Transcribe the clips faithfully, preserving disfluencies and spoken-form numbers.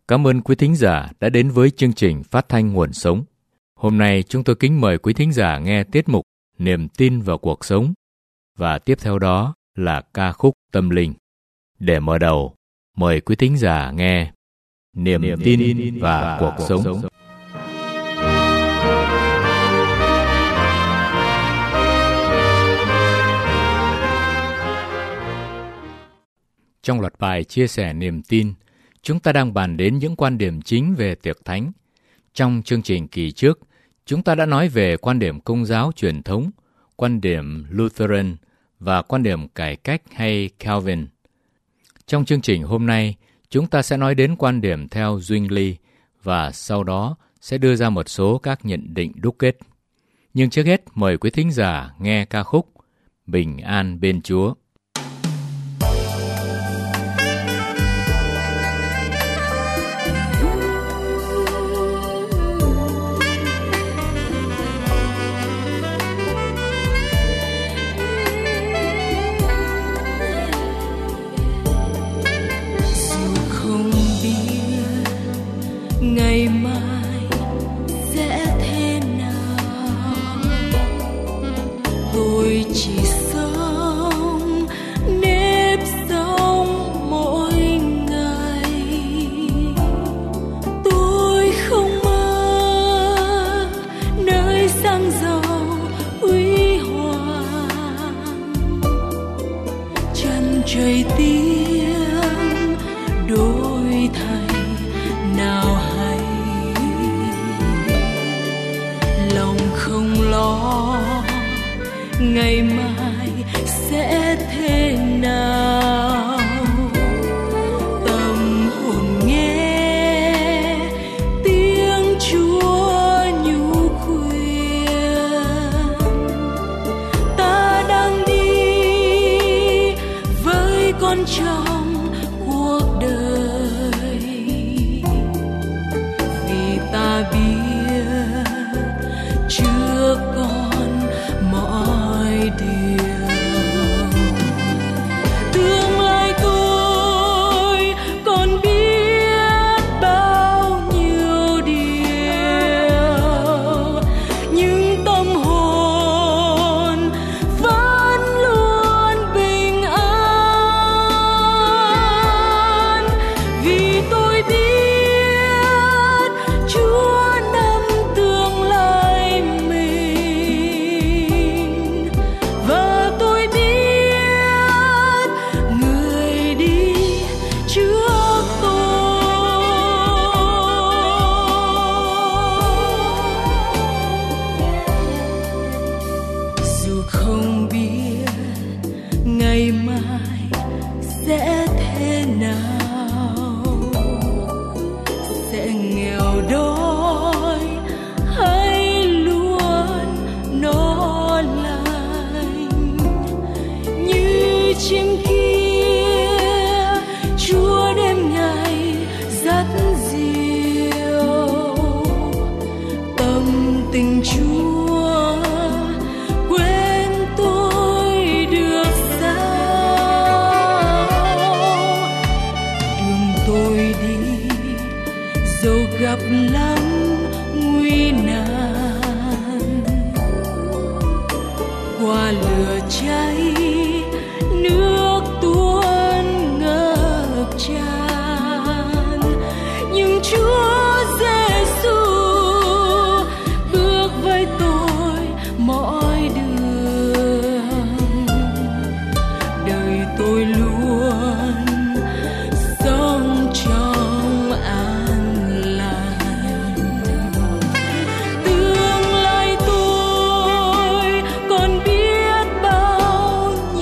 Cảm ơn quý thính giả đã đến với chương trình Phát thanh Nguồn Sống. Hôm nay chúng tôi kính mời quý thính giả nghe tiết mục Niềm tin vào cuộc sống và tiếp theo đó là ca khúc tâm linh. Để mở đầu, mời quý thính giả nghe Niềm, Niềm tin, tin và, và cuộc, cuộc sống. sống. Trong loạt bài chia sẻ niềm tin, chúng ta đang bàn đến những quan điểm chính về tiệc thánh. Trong chương trình kỳ trước, chúng ta đã nói về quan điểm Công giáo truyền thống, quan điểm Lutheran và quan điểm cải cách hay Calvin. Trong chương trình hôm nay, chúng ta sẽ nói đến quan điểm theo Zwingli và sau đó sẽ đưa ra một số các nhận định đúc kết. Nhưng trước hết, mời quý thính giả nghe ca khúc Bình an bên Chúa. Ngày mai sẽ thế nào, tôi chỉ sống nếp sống mỗi ngày. Tôi không mơ nơi sang giàu huy hoàng, chân trời tiếng đổi thay nào hay, lòng không lo ngày mai sẽ thế nào. Tâm hồn nghe tiếng Chúa nhủ khuyên, ta đang đi với con trong cuộc đời, vì ta biết trước con mọi điều. Tương lai tôi còn biết bao nhiêu điều, nhưng tâm hồn vẫn luôn bình an, vì tôi biết Chúa nắm tương lai mình, và tôi biết người đi trước tôi. Dù không biết ngày mai sẽ thế nào, sẽ nghèo đói hay luôn no lành, như chim kia Chúa đêm ngày dắt dìu. Tâm tình Chúa quên tôi được sao, đường tôi đi dẫu gặp lắm nguy nan, qua lửa cháy nước tuôn ngập tràn, nhưng Chúa Giêsu bước với tôi mọi đường, đời tôi luôn sống trong an lành. Tương lai tôi còn biết bao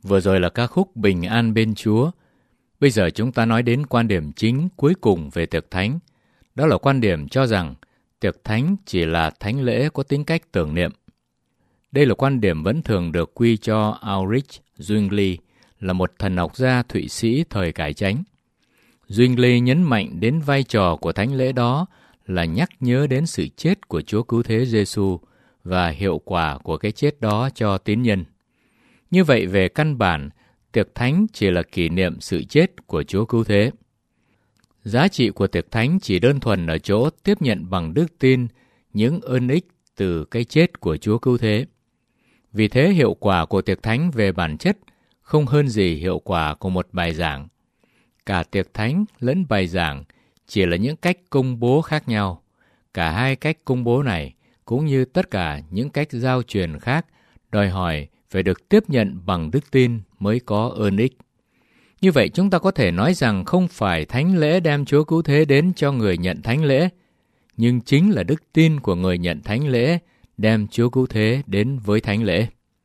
Vừa rồi là ca khúc Bình An Bên Chúa. Bây giờ chúng ta nói đến quan điểm chính cuối cùng về tiệc thánh. Đó là quan điểm cho rằng tiệc thánh chỉ là thánh lễ có tính cách tưởng niệm. Đây là quan điểm vẫn thường được quy cho Ulrich Zwingli, là một thần học gia Thụy Sĩ thời cải chánh. Zwingli nhấn mạnh đến vai trò của thánh lễ đó là nhắc nhớ đến sự chết của Chúa Cứu Thế Giêsu và hiệu quả của cái chết đó cho tín nhân. Như vậy, về căn bản, tiệc thánh chỉ là kỷ niệm sự chết của Chúa Cứu Thế. Giá trị của tiệc thánh chỉ đơn thuần ở chỗ tiếp nhận bằng đức tin những ơn ích từ cái chết của Chúa Cứu Thế. Vì thế, hiệu quả của tiệc thánh về bản chất không hơn gì hiệu quả của một bài giảng. Cả tiệc thánh lẫn bài giảng chỉ là những cách công bố khác nhau. Cả hai cách công bố này, cũng như tất cả những cách giao truyền khác, đòi hỏi phải được tiếp nhận bằng đức tin mới có ơn ích. Như vậy, chúng ta có thể nói rằng không phải thánh lễ đem Chúa Cứu Thế đến cho người nhận thánh lễ, nhưng chính là đức tin của người nhận thánh lễ đem Chúa Cứu Thế đến với thánh lễ.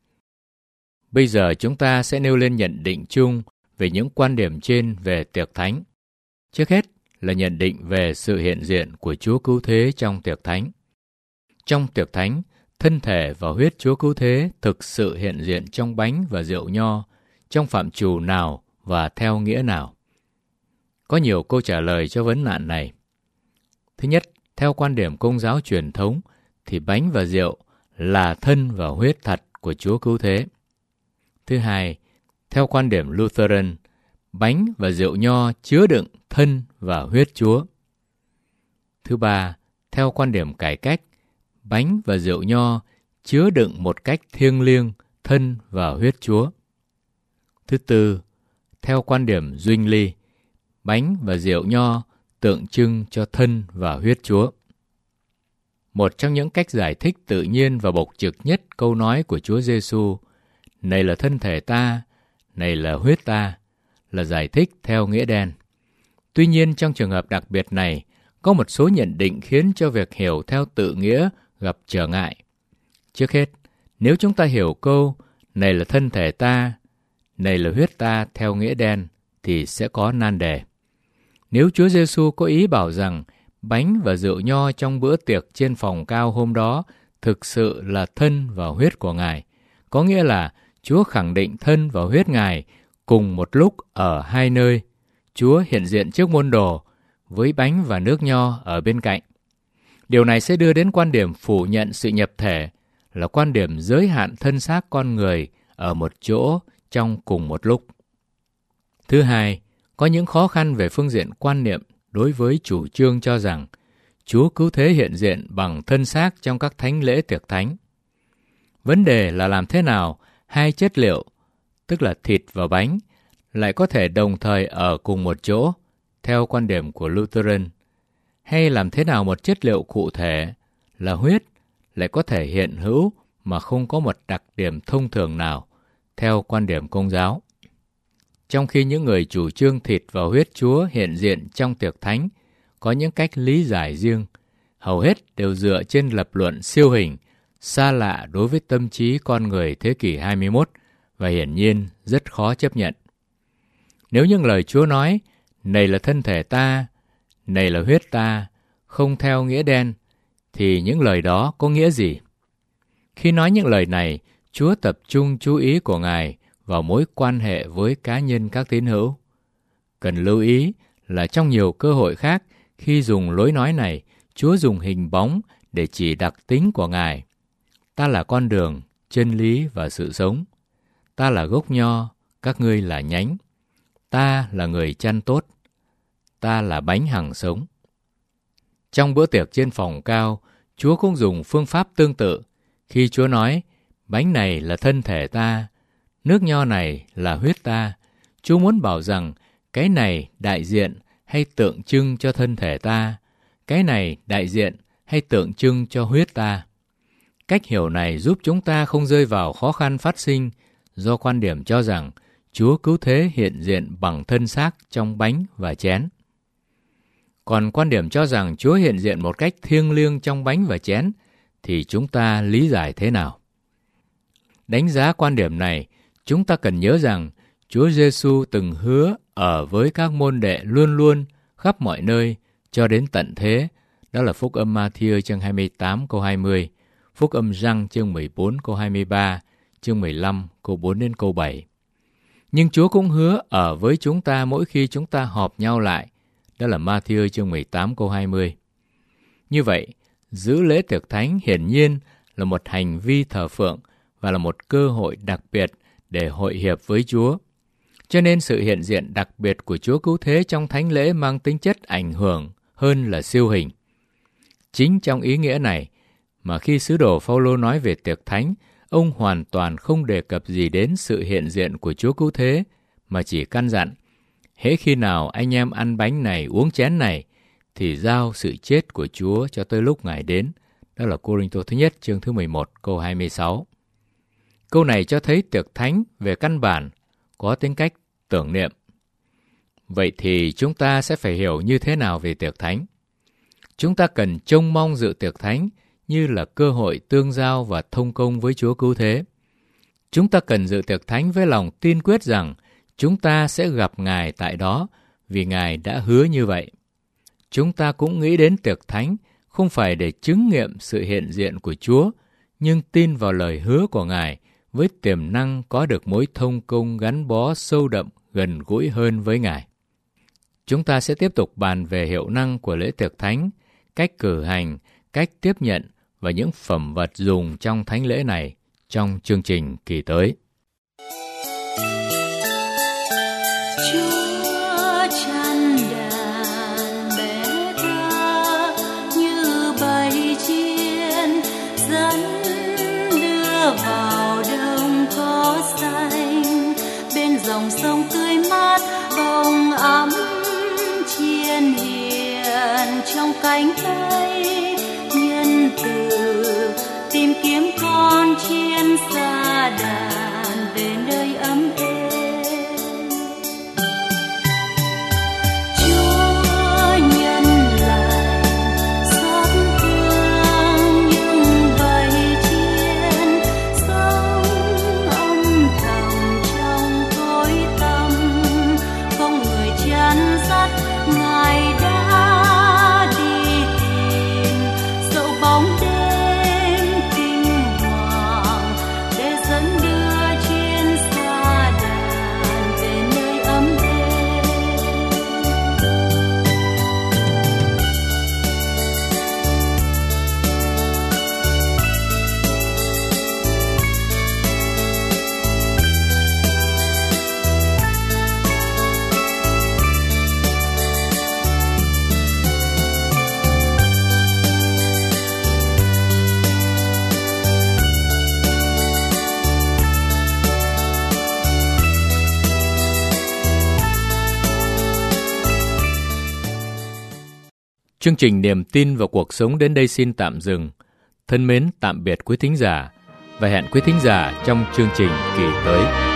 Bây giờ chúng ta sẽ nêu lên nhận định chung về những quan điểm trên về tiệc thánh. Trước hết là nhận định về sự hiện diện của Chúa Cứu Thế trong tiệc thánh. Trong tiệc thánh, thân thể và huyết Chúa Cứu Thế thực sự hiện diện trong bánh và rượu nho, trong phạm trù nào và theo nghĩa nào? Có nhiều câu trả lời cho vấn nạn này. Thứ nhất, theo quan điểm Công giáo truyền thống, thì bánh và rượu là thân và huyết thật của Chúa Cứu Thế. Thứ hai, theo quan điểm Lutheran, bánh và rượu nho chứa đựng thân và huyết Chúa. Thứ ba, theo quan điểm cải cách, bánh và rượu nho chứa đựng một cách thiêng liêng thân và huyết Chúa. Thứ tư, theo quan điểm Zwingli, bánh và rượu nho tượng trưng cho thân và huyết Chúa. Một trong những cách giải thích tự nhiên và bộc trực nhất câu nói của Chúa Giêsu, này là thân thể ta, này là huyết ta, là giải thích theo nghĩa đen. Tuy nhiên, trong trường hợp đặc biệt này, có một số nhận định khiến cho việc hiểu theo tự nghĩa gặp trở ngại. Trước hết, nếu chúng ta hiểu câu, này là thân thể ta, này là huyết ta theo nghĩa đen, thì sẽ có nan đề. Nếu Chúa Giêsu có ý bảo rằng bánh và rượu nho trong bữa tiệc trên phòng cao hôm đó thực sự là thân và huyết của Ngài, có nghĩa là Chúa khẳng định thân và huyết Ngài cùng một lúc ở hai nơi. Chúa hiện diện trước môn đồ với bánh và nước nho ở bên cạnh. Điều này sẽ đưa đến quan điểm phủ nhận sự nhập thể, là quan điểm giới hạn thân xác con người ở một chỗ trong cùng một lúc. Thứ hai, có những khó khăn về phương diện quan niệm đối với chủ trương cho rằng Chúa Cứu Thế hiện diện bằng thân xác trong các thánh lễ tiệc thánh. Vấn đề là làm thế nào hai chất liệu, tức là thịt và bánh, lại có thể đồng thời ở cùng một chỗ, theo quan điểm của Lutheran, hay làm thế nào một chất liệu cụ thể là huyết lại có thể hiện hữu mà không có một đặc điểm thông thường nào, theo quan điểm Công giáo. Trong khi những người chủ trương thịt và huyết Chúa hiện diện trong tiệc thánh có những cách lý giải riêng, hầu hết đều dựa trên lập luận siêu hình, xa lạ đối với tâm trí con người thế kỷ hai mươi mốt và hiển nhiên rất khó chấp nhận. Nếu những lời Chúa nói, này là thân thể ta, này là huyết ta, không theo nghĩa đen, thì những lời đó có nghĩa gì? Khi nói những lời này, Chúa tập trung chú ý của Ngài vào mối quan hệ với cá nhân các tín hữu. Cần lưu ý là trong nhiều cơ hội khác, khi dùng lối nói này, Chúa dùng hình bóng để chỉ đặc tính của Ngài. Ta là con đường, chân lý và sự sống. Ta là gốc nho, các ngươi là nhánh. Ta là người chăn tốt. Ta là bánh hằng sống. Trong bữa tiệc trên phòng cao, Chúa cũng dùng phương pháp tương tự. Khi Chúa nói, bánh này là thân thể ta, nước nho này là huyết ta, Chúa muốn bảo rằng cái này đại diện hay tượng trưng cho thân thể ta, cái này đại diện hay tượng trưng cho huyết ta. Cách hiểu này giúp chúng ta không rơi vào khó khăn phát sinh do quan điểm cho rằng Chúa Cứu Thế hiện diện bằng thân xác trong bánh và chén. Còn quan điểm cho rằng Chúa hiện diện một cách thiêng liêng trong bánh và chén thì chúng ta lý giải thế nào? Đánh giá quan điểm này, Chúng ta cần nhớ rằng Chúa Giêsu từng hứa ở với các môn đệ luôn luôn khắp mọi nơi cho đến tận thế. Đó là Phúc âm Ma-thi-ơ chương hai mươi tám câu hai mươi, Phúc âm Giăng chương mười bốn câu hai mươi ba, chương mười lăm câu bốn đến câu bảy. Nhưng Chúa cũng hứa ở với chúng ta mỗi khi chúng ta họp nhau lại. Đó là Ma-thi-ơ chương mười tám câu hai mươi. Như vậy, giữ lễ tiệc thánh hiển nhiên là một hành vi thờ phượng và là một cơ hội đặc biệt để hội hiệp với Chúa. Cho nên sự hiện diện đặc biệt của Chúa Cứu Thế trong thánh lễ mang tính chất ảnh hưởng hơn là siêu hình. Chính trong ý nghĩa này mà khi sứ đồ Phao-lô nói về tiệc thánh, ông hoàn toàn không đề cập gì đến sự hiện diện của Chúa Cứu Thế, mà chỉ căn dặn, hễ khi nào anh em ăn bánh này uống chén này, thì giao sự chết của Chúa cho tới lúc Ngài đến. Đó là Cô-rinh-tô thứ nhất chương thứ mười một câu hai mươi sáu. Câu này cho thấy tiệc thánh về căn bản có tính cách tưởng niệm. Vậy thì chúng ta sẽ phải hiểu như thế nào về tiệc thánh? Chúng ta cần trông mong dự tiệc thánh như là cơ hội tương giao và thông công với Chúa Cứu Thế. Chúng ta cần dự tiệc thánh với lòng tin quyết rằng chúng ta sẽ gặp Ngài tại đó vì Ngài đã hứa như vậy. Chúng ta cũng nghĩ đến tiệc thánh không phải để chứng nghiệm sự hiện diện của Chúa, nhưng tin vào lời hứa của Ngài với tiềm năng có được mối thông công gắn bó sâu đậm gần gũi hơn với Ngài. Chúng ta sẽ tiếp tục bàn về hiệu năng của lễ tiệc thánh, cách cử hành, cách tiếp nhận và những phẩm vật dùng trong thánh lễ này trong chương trình kỳ tới. Chúa chăn đàn bé thơ như bầy chiên dẫn đưa vào đồng cỏ xanh, bên dòng sông tươi mát bồng ấm chiên hiền trong cánh tay nhân từ, tìm kiếm con chiên xa đàn về nơi ấm êm. Chúa nhân lành xót thương những bầy chiên sống âm thầm trong tối tăm, không người chăn dắt Ngài đã đi tìm dẫu bóng đêm kinh hoàng để dẫn đưa chiên xa đàn về nơi ấm êm. Chương trình Niềm tin vào cuộc sống đến đây xin tạm dừng. Thân mến tạm biệt quý thính giả và hẹn quý thính giả trong chương trình kỳ tới.